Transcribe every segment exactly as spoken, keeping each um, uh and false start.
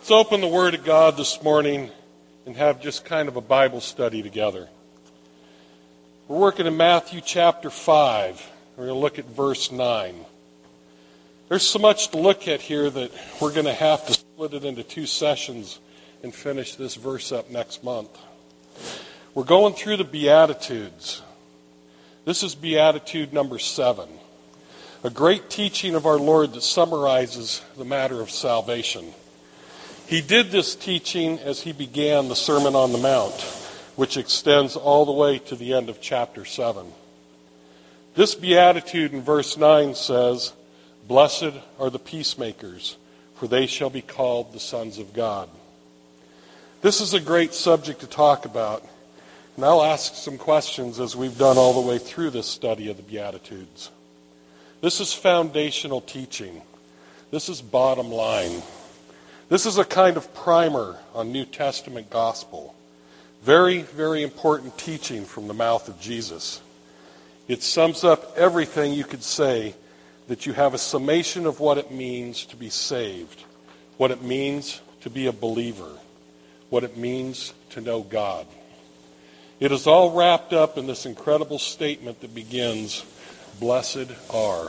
Let's open the Word of God this morning and have just kind of a Bible study together. We're working in Matthew chapter five. We're going to look at verse nine. There's so much to look at here that we're going to have to split it into two sessions and finish this verse up next month. We're going through the Beatitudes. This is Beatitude number seven, a great teaching of our Lord that summarizes the matter of salvation. He did this teaching as he began the Sermon on the Mount, which extends all the way to the end of chapter seven. This beatitude in verse nine says, "Blessed are the peacemakers, for they shall be called the sons of God." This is a great subject to talk about, and I'll ask some questions as we've done all the way through this study of the Beatitudes. This is foundational teaching. This is bottom line. This is a kind of primer on New Testament gospel. Very, very important teaching from the mouth of Jesus. It sums up everything you could say, that you have a summation of what it means to be saved, what it means to be a believer, what it means to know God. It is all wrapped up in this incredible statement that begins, "Blessed are."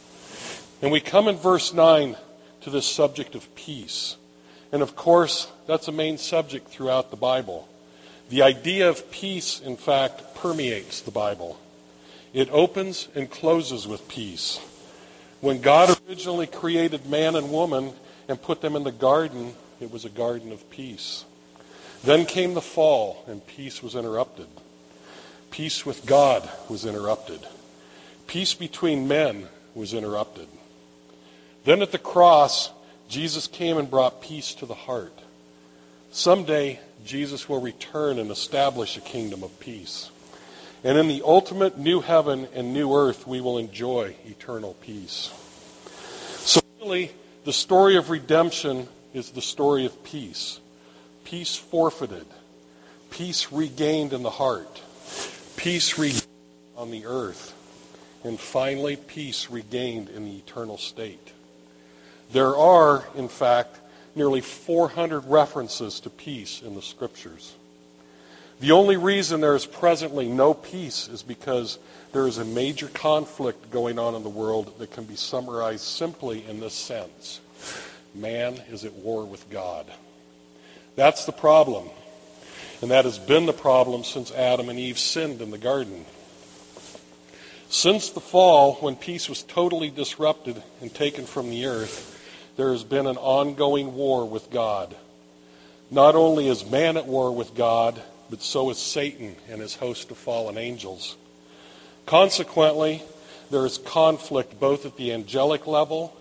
And we come in verse nine to this subject of peace. And of course, that's a main subject throughout the Bible. The idea of peace, in fact, permeates the Bible. It opens and closes with peace. When God originally created man and woman and put them in the garden, it was a garden of peace. Then came the fall, and peace was interrupted. Peace with God was interrupted. Peace between men was interrupted. Then at the cross, Jesus came and brought peace to the heart. Someday, Jesus will return and establish a kingdom of peace. And in the ultimate new heaven and new earth, we will enjoy eternal peace. So really, the story of redemption is the story of peace. Peace forfeited. Peace regained in the heart. Peace regained on the earth. And finally, peace regained in the eternal state. There are, in fact, nearly four hundred references to peace in the Scriptures. The only reason there is presently no peace is because there is a major conflict going on in the world that can be summarized simply in this sense. Man is at war with God. That's the problem. And that has been the problem since Adam and Eve sinned in the garden. Since the fall, when peace was totally disrupted and taken from the earth, there has been an ongoing war with God. Not only is man at war with God, but so is Satan and his host of fallen angels. Consequently, there is conflict both at the angelic level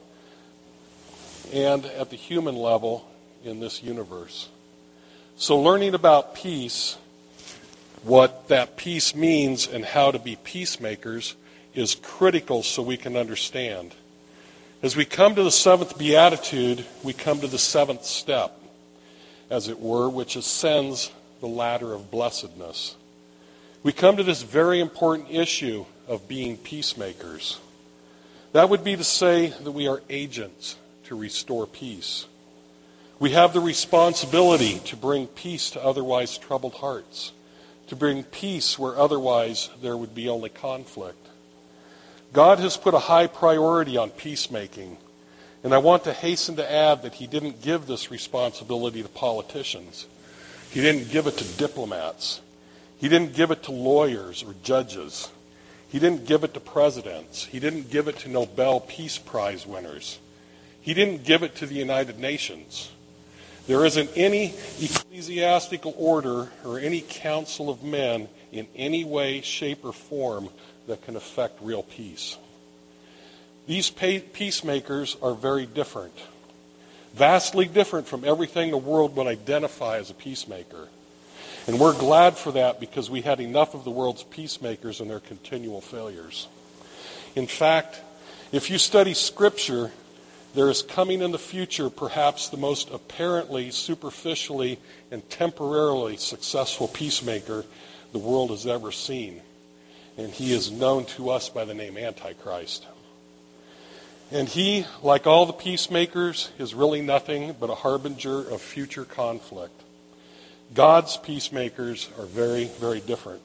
and at the human level in this universe. So learning about peace, what that peace means and how to be peacemakers, is critical so we can understand. As we come to the seventh beatitude, we come to the seventh step, as it were, which ascends the ladder of blessedness. We come to this very important issue of being peacemakers. That would be to say that we are agents to restore peace. We have the responsibility to bring peace to otherwise troubled hearts, to bring peace where otherwise there would be only conflict. God has put a high priority on peacemaking, and I want to hasten to add that he didn't give this responsibility to politicians. He didn't give it to diplomats. He didn't give it to lawyers or judges. He didn't give it to presidents. He didn't give it to Nobel Peace Prize winners. He didn't give it to the United Nations. There isn't any ecclesiastical order or any council of men in any way, shape, or form that can affect real peace. These peacemakers are very different, vastly different from everything the world would identify as a peacemaker. And we're glad for that because we had enough of the world's peacemakers and their continual failures. In fact, if you study Scripture, there is coming in the future perhaps the most apparently, superficially, and temporarily successful peacemaker the world has ever seen. And he is known to us by the name Antichrist. And he, like all the peacemakers, is really nothing but a harbinger of future conflict. God's peacemakers are very, very different.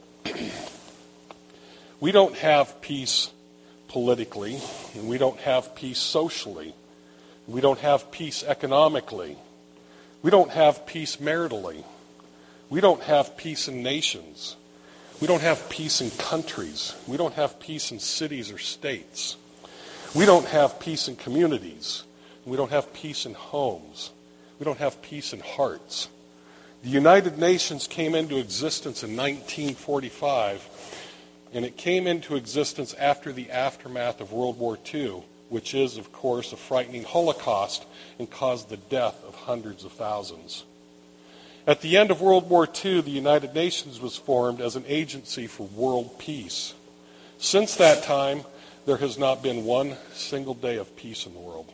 We don't have peace politically, and we don't have peace socially. We don't have peace economically. We don't have peace maritally. We don't have peace in nations. We don't have peace in countries. We don't have peace in cities or states. We don't have peace in communities. We don't have peace in homes. We don't have peace in hearts. The United Nations came into existence in nineteen forty-five, and it came into existence after the aftermath of World War Two, which is, of course, a frightening Holocaust and caused the death of hundreds of thousands. At the end of World War Two, the United Nations was formed as an agency for world peace. Since that time, there has not been one single day of peace in the world.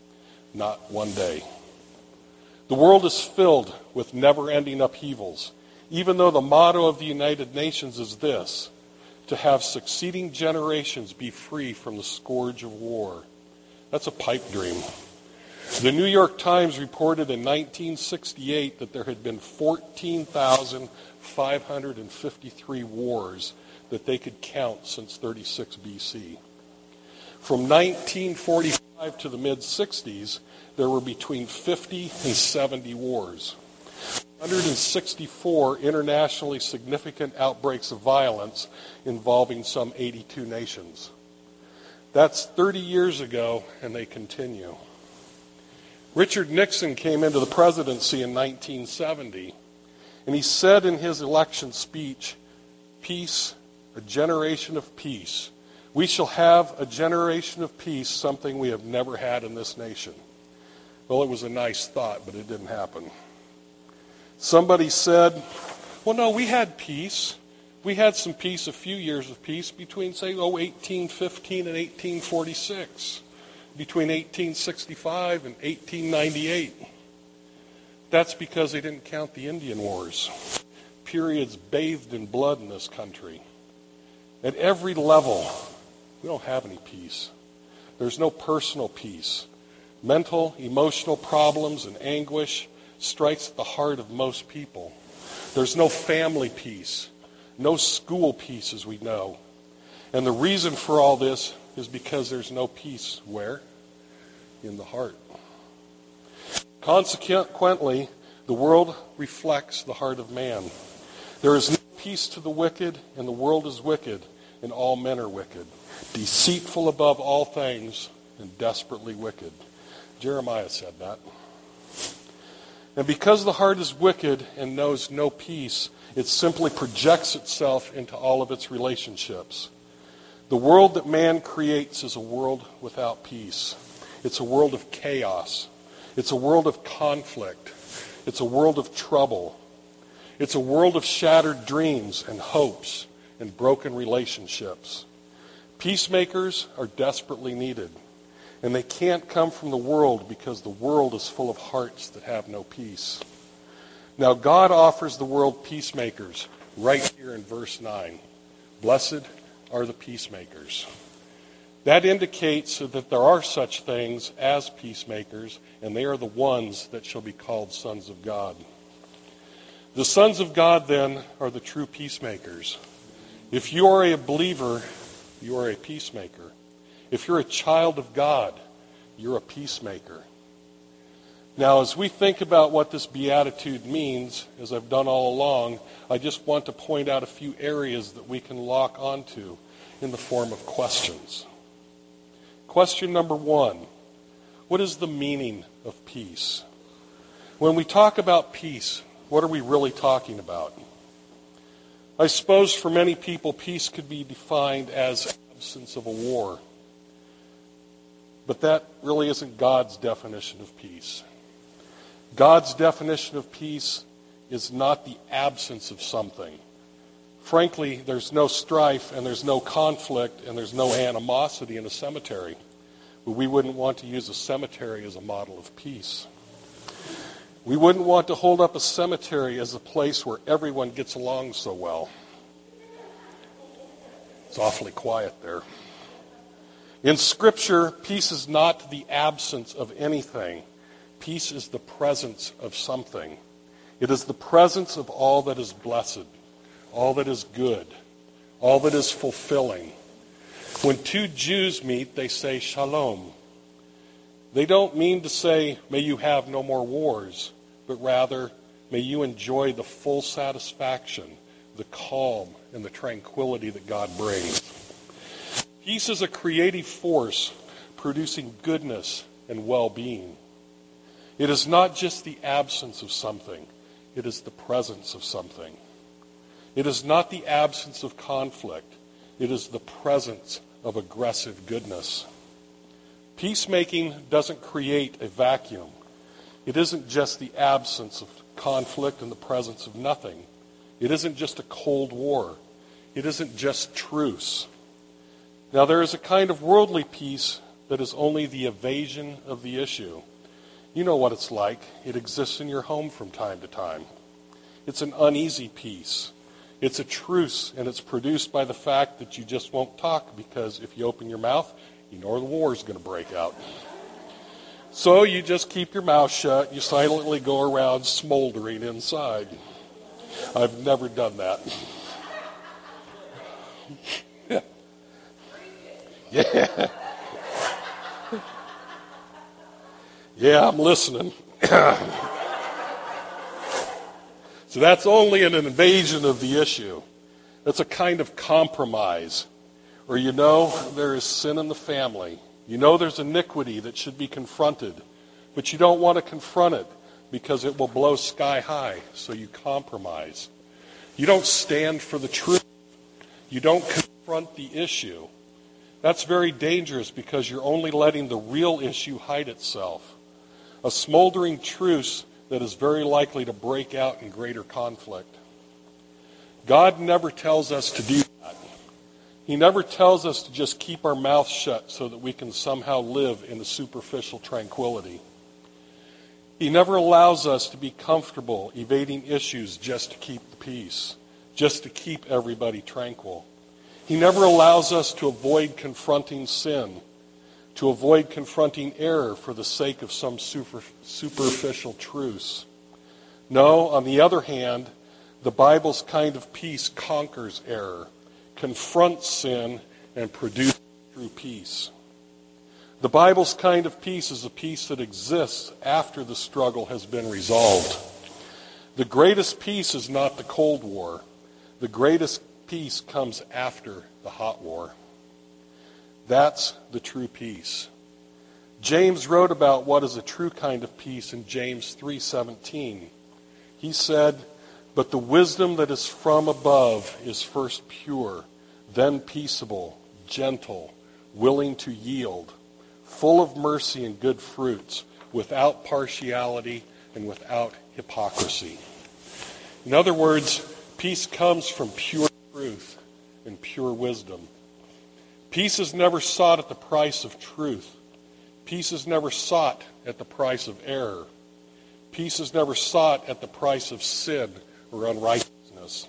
Not one day. The world is filled with never-ending upheavals, even though the motto of the United Nations is this: to have succeeding generations be free from the scourge of war. That's a pipe dream. The New York Times reported in nineteen sixty-eight that there had been fourteen thousand five hundred fifty-three wars that they could count since thirty-six B C. From nineteen forty-five to the mid-sixties, there were between fifty and seventy wars. one hundred sixty-four internationally significant outbreaks of violence involving some eighty-two nations. That's thirty years ago, and they continue. Richard Nixon came into the presidency in nineteen seventy, and he said in his election speech, "Peace, a generation of peace. We shall have a generation of peace, something we have never had in this nation." Well, it was a nice thought, but it didn't happen. Somebody said, well, no, we had peace. We had some peace, a few years of peace between, say, oh, eighteen fifteen and eighteen forty-six, between eighteen sixty-five and eighteen ninety-eight. That's because they didn't count the Indian Wars, periods bathed in blood in this country. At every level, we don't have any peace. There's no personal peace. Mental, emotional problems and anguish strikes at the heart of most people. There's no family peace, no school peace as we know. And the reason for all this is because there's no peace where? In the heart. Consequently, the world reflects the heart of man. There is no peace to the wicked, and the world is wicked, and all men are wicked, deceitful above all things, and desperately wicked. Jeremiah said that. And because the heart is wicked and knows no peace, it simply projects itself into all of its relationships. The world that man creates is a world without peace. It's a world of chaos. It's a world of conflict. It's a world of trouble. It's a world of shattered dreams and hopes and broken relationships. Peacemakers are desperately needed. And they can't come from the world because the world is full of hearts that have no peace. Now God offers the world peacemakers right here in verse nine. Blessed are the peacemakers. That indicates that there are such things as peacemakers, and they are the ones that shall be called sons of God. The sons of God, then, are the true peacemakers. If you are a believer, you are a peacemaker. If you're a child of God, you're a peacemaker. Now, as we think about what this beatitude means, as I've done all along, I just want to point out a few areas that we can lock onto in the form of questions. Question number one, what is the meaning of peace? When we talk about peace, what are we really talking about? I suppose for many people, peace could be defined as absence of a war. But that really isn't God's definition of peace. God's definition of peace is not the absence of something. Frankly, there's no strife and there's no conflict and there's no animosity in a cemetery. But we wouldn't want to use a cemetery as a model of peace. We wouldn't want to hold up a cemetery as a place where everyone gets along so well. It's awfully quiet there. In Scripture, peace is not the absence of anything. Peace is the presence of something. It is the presence of all that is blessed, all that is good, all that is fulfilling. When two Jews meet, they say shalom. They don't mean to say, may you have no more wars, but rather, may you enjoy the full satisfaction, the calm, and the tranquility that God brings. Peace is a creative force producing goodness and well-being. It is not just the absence of something. It is the presence of something. It is not the absence of conflict. It is the presence of aggressive goodness. Peacemaking doesn't create a vacuum. It isn't just the absence of conflict and the presence of nothing. It isn't just a cold war. It isn't just truce. Now, there is a kind of worldly peace that is only the evasion of the issue. You know what it's like. It exists in your home from time to time. It's an uneasy peace. It's a truce, and it's produced by the fact that you just won't talk, because if you open your mouth, you know the war is going to break out. So you just keep your mouth shut. You silently go around smoldering inside. I've never done that. Yeah. Yeah. Yeah, I'm listening. So that's only an invasion of the issue. That's a kind of compromise. Or you know there is sin in the family. You know there's iniquity that should be confronted. But you don't want to confront it because it will blow sky high. So you compromise. You don't stand for the truth. You don't confront the issue. That's very dangerous because you're only letting the real issue hide itself. A smoldering truce that is very likely to break out in greater conflict. God never tells us to do that. He never tells us to just keep our mouths shut so that we can somehow live in a superficial tranquility. He never allows us to be comfortable evading issues just to keep the peace, just to keep everybody tranquil. He never allows us to avoid confronting sin, to avoid confronting error for the sake of some super, superficial truce. No, on the other hand, the Bible's kind of peace conquers error, confronts sin, and produces true peace. The Bible's kind of peace is a peace that exists after the struggle has been resolved. The greatest peace is not the Cold War. The greatest peace comes after the hot war. That's the true peace. James wrote about what is a true kind of peace in James three seventeen. He said, "But the wisdom that is from above is first pure, then peaceable, gentle, willing to yield, full of mercy and good fruits, without partiality and without hypocrisy." In other words, peace comes from pure truth and pure wisdom. Peace is never sought at the price of truth. Peace is never sought at the price of error. Peace is never sought at the price of sin or unrighteousness.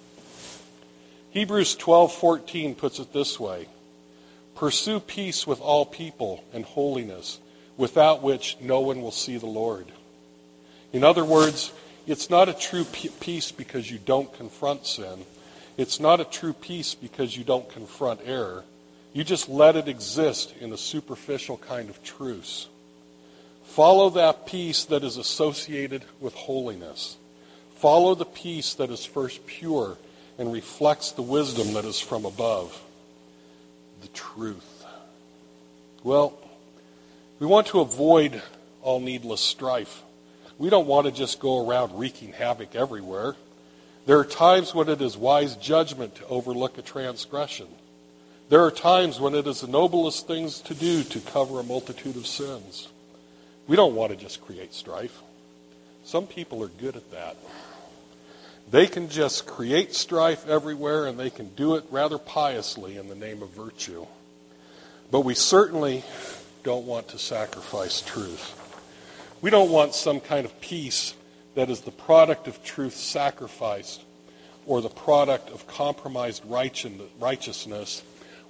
Hebrews twelve fourteen puts it this way: "Pursue peace with all people and holiness, without which no one will see the Lord." In other words, it's not a true peace because you don't confront sin. It's not a true peace because you don't confront error. You just let it exist in a superficial kind of truce. Follow that peace that is associated with holiness. Follow the peace that is first pure and reflects the wisdom that is from above. The truth. Well, we want to avoid all needless strife. We don't want to just go around wreaking havoc everywhere. There are times when it is wise judgment to overlook a transgression. There are times when it is the noblest things to do to cover a multitude of sins. We don't want to just create strife. Some people are good at that. They can just create strife everywhere, and they can do it rather piously in the name of virtue. But we certainly don't want to sacrifice truth. We don't want some kind of peace that is the product of truth sacrificed or the product of compromised righteousness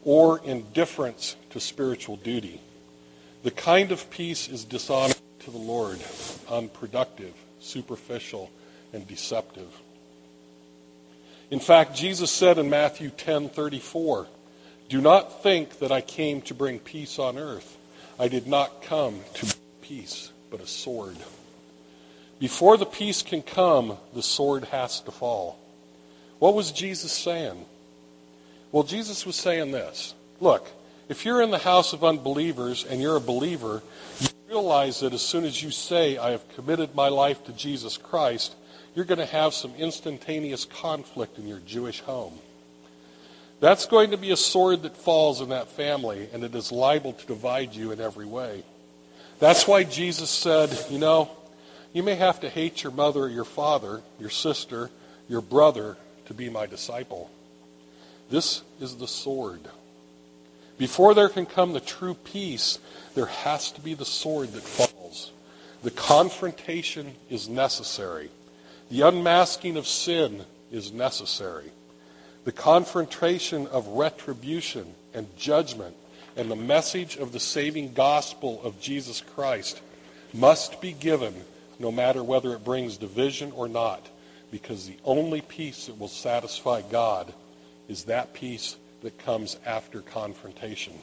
or indifference to spiritual duty. The kind of peace is dishonoring to the Lord, unproductive, superficial, and deceptive. In fact, Jesus said in Matthew ten thirty-four, "Do not think that I came to bring peace on earth. I did not come to bring peace, but a sword." Before the peace can come, the sword has to fall. What was Jesus saying? Well, Jesus was saying this. Look, if you're in the house of unbelievers and you're a believer, you realize that as soon as you say, "I have committed my life to Jesus Christ," you're going to have some instantaneous conflict in your Jewish home. That's going to be a sword that falls in that family, and it is liable to divide you in every way. That's why Jesus said, you know, you may have to hate your mother or your father, your sister, your brother to be my disciple. This is the sword. Before there can come the true peace, there has to be the sword that falls. The confrontation is necessary. The unmasking of sin is necessary. The confrontation of retribution and judgment and the message of the saving gospel of Jesus Christ must be given, no matter whether it brings division or not, because the only peace that will satisfy God is that peace that comes after confrontation.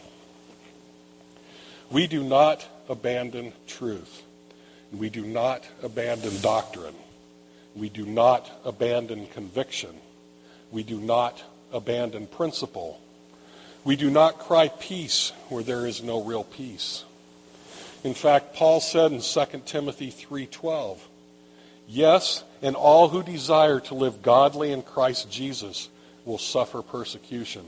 We do not abandon truth. We do not abandon doctrine. We do not abandon conviction. We do not abandon principle. We do not cry peace where there is no real peace. In fact, Paul said in Second Timothy three twelve, "Yes, and all who desire to live godly in Christ Jesus will suffer persecution."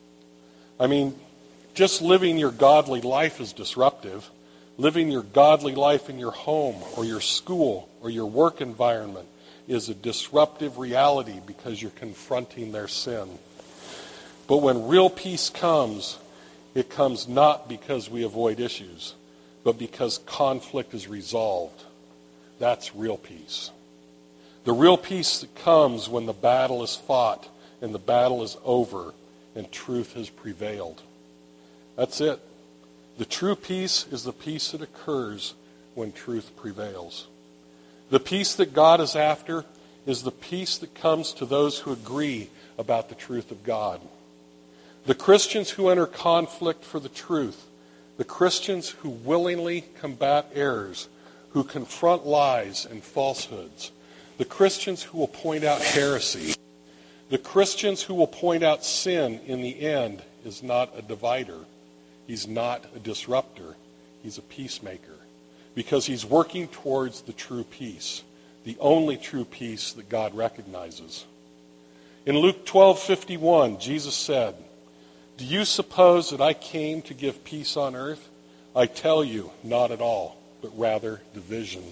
I mean, just living your godly life is disruptive. Living your godly life in your home or your school or your work environment is a disruptive reality because you're confronting their sin. But when real peace comes, it comes not because we avoid issues, but because conflict is resolved. That's real peace. The real peace that comes when the battle is fought and the battle is over and truth has prevailed. That's it. The true peace is the peace that occurs when truth prevails. The peace that God is after is the peace that comes to those who agree about the truth of God. The Christians who enter conflict for the truth, the Christians who willingly combat errors, who confront lies and falsehoods, the Christians who will point out heresy, the Christians who will point out sin in the end is not a divider. He's not a disruptor. He's a peacemaker because he's working towards the true peace, the only true peace that God recognizes. In Luke twelve fifty-one, Jesus said, "Do you suppose that I came to give peace on earth? I tell you, not at all, but rather division."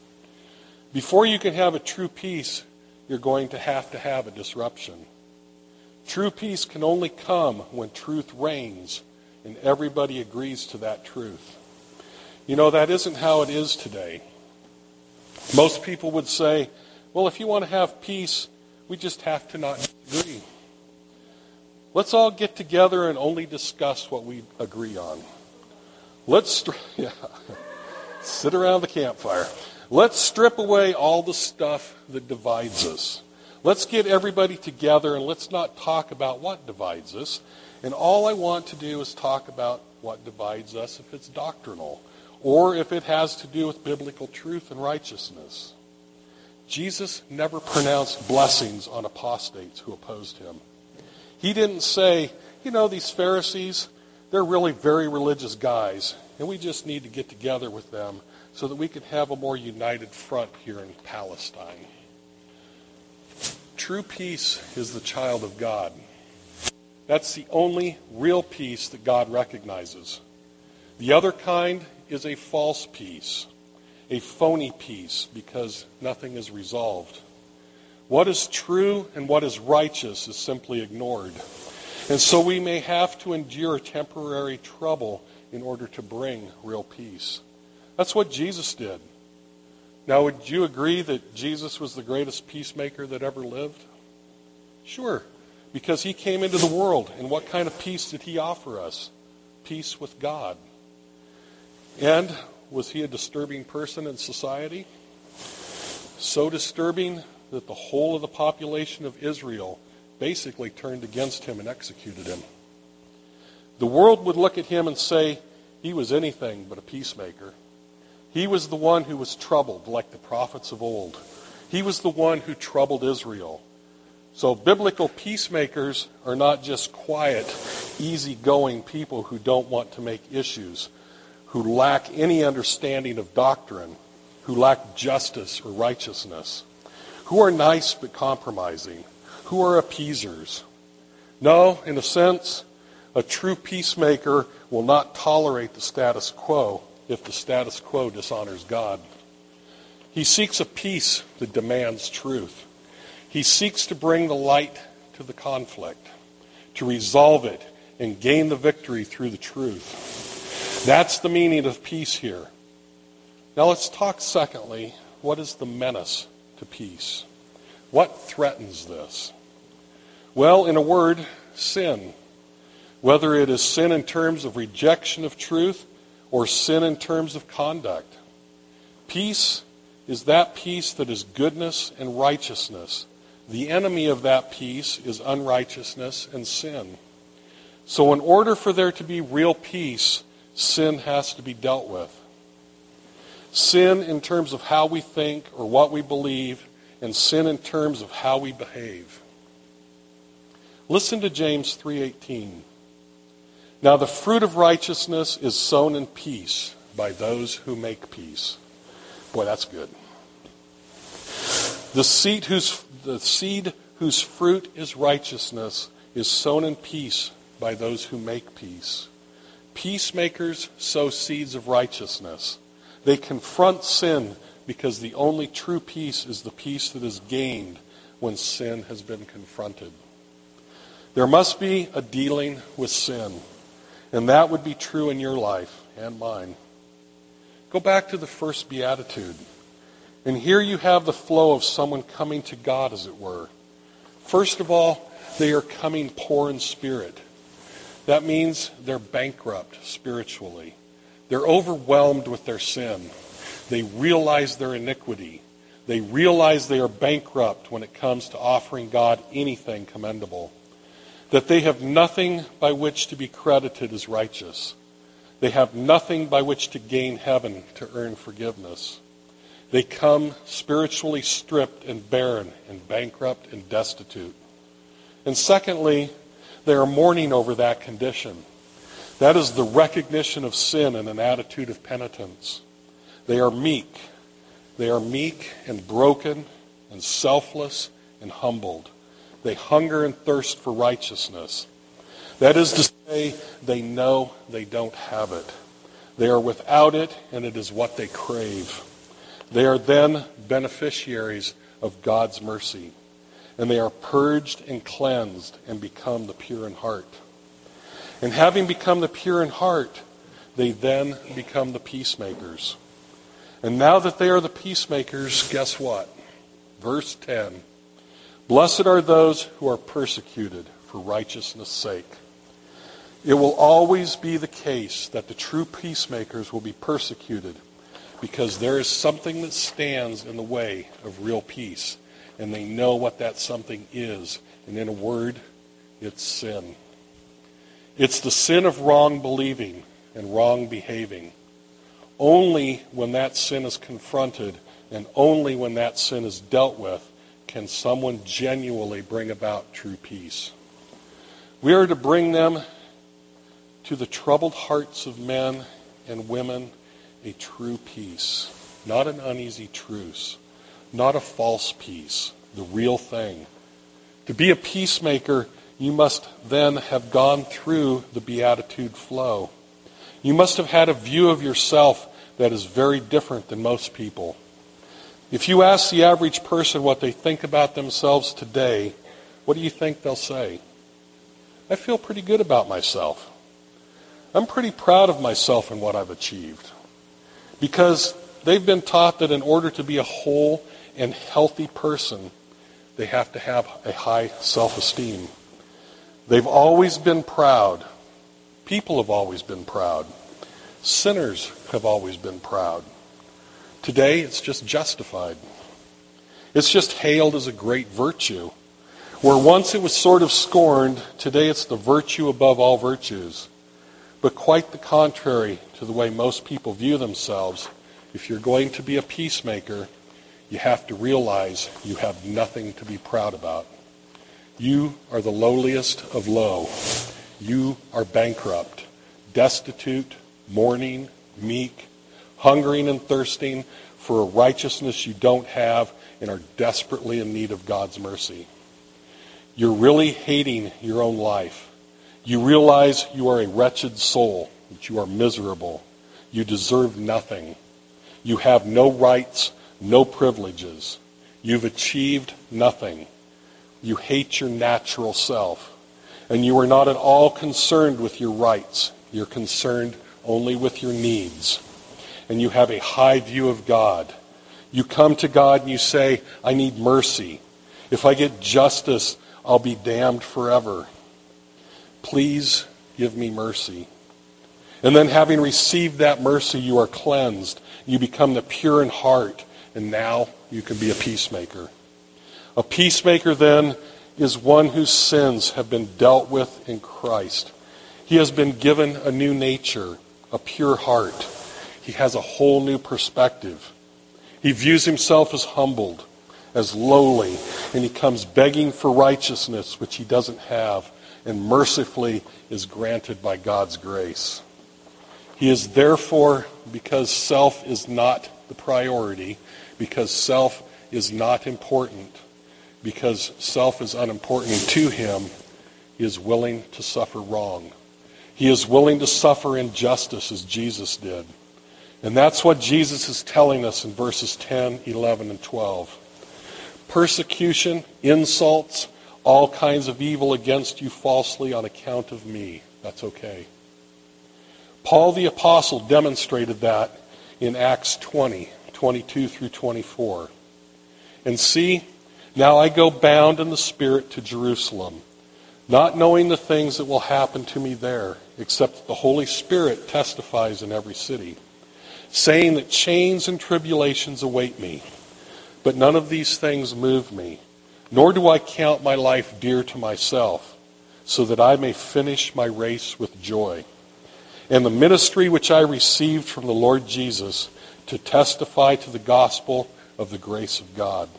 Before you can have a true peace, you're going to have to have a disruption. True peace can only come when truth reigns and everybody agrees to that truth. You know, that isn't how it is today. Most people would say, well, if you want to have peace, we just have to not disagree. Let's all get together and only discuss what we agree on. Let's yeah, sit around the campfire. Let's strip away all the stuff that divides us. Let's get everybody together and let's not talk about what divides us. And all I want to do is talk about what divides us if it's doctrinal or if it has to do with biblical truth and righteousness. Jesus never pronounced blessings on apostates who opposed him. He didn't say, you know, these Pharisees, they're really very religious guys, and we just need to get together with them so that we can have a more united front here in Palestine. True peace is the child of God. That's the only real peace that God recognizes. The other kind is a false peace, a phony peace, because nothing is resolved. What is true and what is righteous is simply ignored. And so we may have to endure temporary trouble in order to bring real peace. That's what Jesus did. Now, would you agree that Jesus was the greatest peacemaker that ever lived? Sure. because he came into the world. And what kind of peace did he offer us? Peace with God. And was he a disturbing person in society? So disturbing that the whole of the population of Israel basically turned against him and executed him. The world would look at him and say he was anything but a peacemaker. He was the one who was troubled like the prophets of old. He was the one who troubled Israel. So biblical peacemakers are not just quiet, easygoing people who don't want to make issues, who lack any understanding of doctrine, who lack justice or righteousness, who are nice but compromising, who are appeasers. No, in a sense, a true peacemaker will not tolerate the status quo if the status quo dishonors God. He seeks a peace that demands truth. He seeks to bring the light to the conflict, to resolve it and gain the victory through the truth. That's the meaning of peace here. Now let's talk secondly, what is the menace to peace? What threatens this? Well, in a word, sin. Whether it is sin in terms of rejection of truth or sin in terms of conduct. Peace is that peace that is goodness and righteousness. The enemy of that peace is unrighteousness and sin. So in order for there to be real peace, sin has to be dealt with. Sin in terms of how we think or what we believe, and sin in terms of how we behave. Listen to James three eighteen. Now the fruit of righteousness is sown in peace by those who make peace. Boy, that's good. The seed whose, the seed whose fruit is righteousness is sown in peace by those who make peace. Peacemakers sow seeds of righteousness. They confront sin because the only true peace is the peace that is gained when sin has been confronted. There must be a dealing with sin, and that would be true in your life and mine. Go back to the first beatitude. And here you have the flow of someone coming to God, as it were. First of all, they are coming poor in spirit. That means they're bankrupt spiritually. They're overwhelmed with their sin. They realize their iniquity. They realize they are bankrupt when it comes to offering God anything commendable. That they have nothing by which to be credited as righteous. They have nothing by which to gain heaven to earn forgiveness. They come spiritually stripped and barren and bankrupt and destitute. And secondly, they are mourning over that condition. That is the recognition of sin and an attitude of penitence. They are meek. They are meek and broken and selfless and humbled. They hunger and thirst for righteousness. That is to say, they know they don't have it. They are without it, and it is what they crave. They are then beneficiaries of God's mercy, and they are purged and cleansed and become the pure in heart. And having become the pure in heart, they then become the peacemakers. And now that they are the peacemakers, guess what? Verse ten. Blessed are those who are persecuted for righteousness' sake. It will always be the case that the true peacemakers will be persecuted because there is something that stands in the way of real peace, and they know what that something is. And in a word, it's sin. It's the sin of wrong believing and wrong behaving. Only when that sin is confronted and only when that sin is dealt with can someone genuinely bring about true peace. We are to bring them to the troubled hearts of men and women a true peace, not an uneasy truce, not a false peace, the real thing. To be a peacemaker, you must then have gone through the beatitude flow. You must have had a view of yourself that is very different than most people. If you ask the average person what they think about themselves today, what do you think they'll say? I feel pretty good about myself. I'm pretty proud of myself and what I've achieved. Because they've been taught that in order to be a whole and healthy person, they have to have a high self-esteem. They've always been proud. People have always been proud. Sinners have always been proud. Today, it's just justified. It's just hailed as a great virtue. Where once it was sort of scorned, today it's the virtue above all virtues. But quite the contrary to the way most people view themselves. If you're going to be a peacemaker, you have to realize you have nothing to be proud about. You are the lowliest of low. You are bankrupt, destitute, mourning, meek, hungering and thirsting for a righteousness you don't have and are desperately in need of God's mercy. You're really hating your own life. You realize you are a wretched soul, that you are miserable. You deserve nothing. You have no rights, no privileges. You've achieved nothing. You hate your natural self. And you are not at all concerned with your rights. You're concerned only with your needs. And you have a high view of God. You come to God and you say, I need mercy. If I get justice, I'll be damned forever. Please give me mercy. And then having received that mercy, you are cleansed. You become the pure in heart. And now you can be a peacemaker. A peacemaker then is one whose sins have been dealt with in Christ. He has been given a new nature, a pure heart. He has a whole new perspective. He views himself as humbled, as lowly, and he comes begging for righteousness, which he doesn't have, and mercifully is granted by God's grace. He is therefore, because self is not the priority, because self is not important, because self is unimportant to him, he is willing to suffer wrong. He is willing to suffer injustice as Jesus did. And that's what Jesus is telling us in verses ten, eleven, and twelve. Persecution, insults, all kinds of evil against you falsely on account of me. That's okay. Paul the Apostle demonstrated that in Acts twenty, twenty-two through twenty-four. And see, now I go bound in the Spirit to Jerusalem, not knowing the things that will happen to me there, except that the Holy Spirit testifies in every city, saying that chains and tribulations await me. But none of these things move me, nor do I count my life dear to myself, so that I may finish my race with joy. And the ministry which I received from the Lord Jesus to testify to the gospel of the grace of God.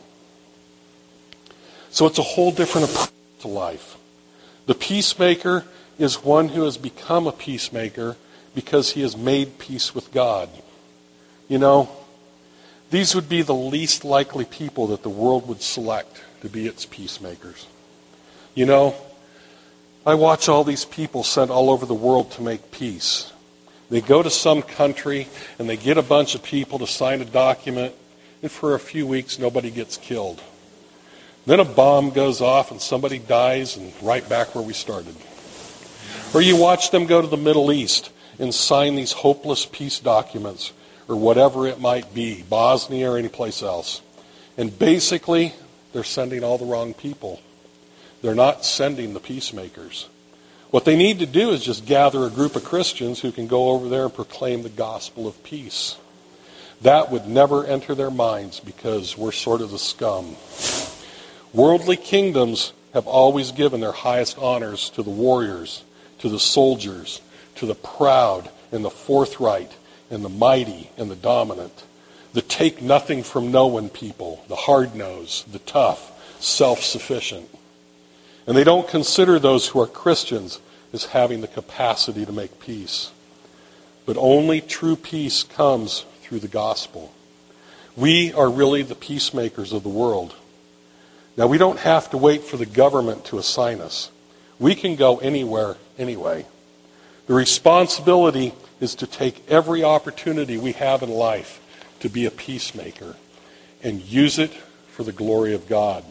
So it's a whole different approach to life. The peacemaker is one who has become a peacemaker because he has made peace with God. You know, these would be the least likely people that the world would select to be its peacemakers. You know, I watch all these people sent all over the world to make peace. They go to some country and they get a bunch of people to sign a document, and for a few weeks nobody gets killed. Then a bomb goes off and somebody dies, and right back where we started. Or you watch them go to the Middle East and sign these hopeless peace documents, or whatever it might be, Bosnia or any place else. And basically, they're sending all the wrong people. They're not sending the peacemakers. What they need to do is just gather a group of Christians who can go over there and proclaim the gospel of peace. That would never enter their minds because we're sort of the scum. Worldly kingdoms have always given their highest honors to the warriors, to the soldiers, to the proud and the forthright and the mighty and the dominant, the take nothing from no one people, the hard-nosed, the tough, self-sufficient. And they don't consider those who are Christians as having the capacity to make peace. But only true peace comes through the gospel. We are really the peacemakers of the world. Now, we don't have to wait for the government to assign us. We can go anywhere, anyway. The responsibility is to take every opportunity we have in life to be a peacemaker and use it for the glory of God.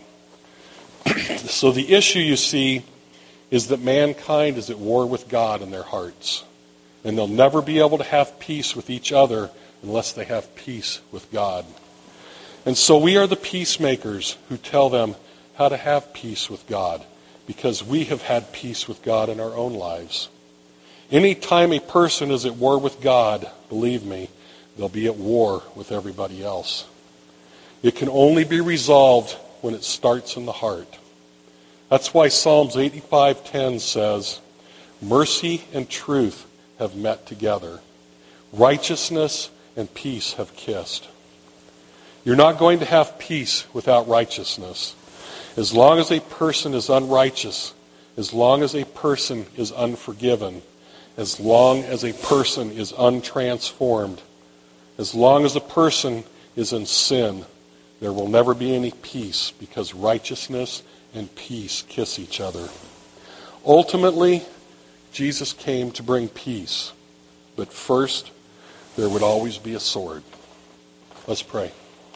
So the issue, you see, is that mankind is at war with God in their hearts. And they'll never be able to have peace with each other unless they have peace with God. And so we are the peacemakers who tell them how to have peace with God, because we have had peace with God in our own lives. Any time a person is at war with God, believe me, they'll be at war with everybody else. It can only be resolved when it starts in the heart. That's why Psalms eighty-five ten says, mercy and truth have met together. Righteousness and peace have kissed. You're not going to have peace without righteousness. As long as a person is unrighteous, as long as a person is unforgiven, as long as a person is untransformed, as long as a person is in sin, there will never be any peace, because righteousness and peace kiss each other. Ultimately, Jesus came to bring peace, but first, there would always be a sword. Let's pray.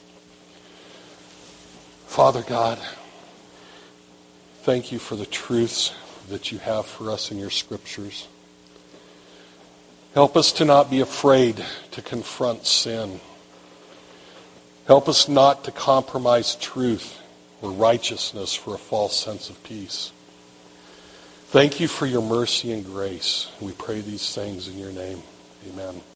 Father God, thank you for the truths that you have for us in your scriptures. Help us to not be afraid to confront sin. Help us not to compromise truth or righteousness for a false sense of peace. Thank you for your mercy and grace. We pray these things in your name. Amen.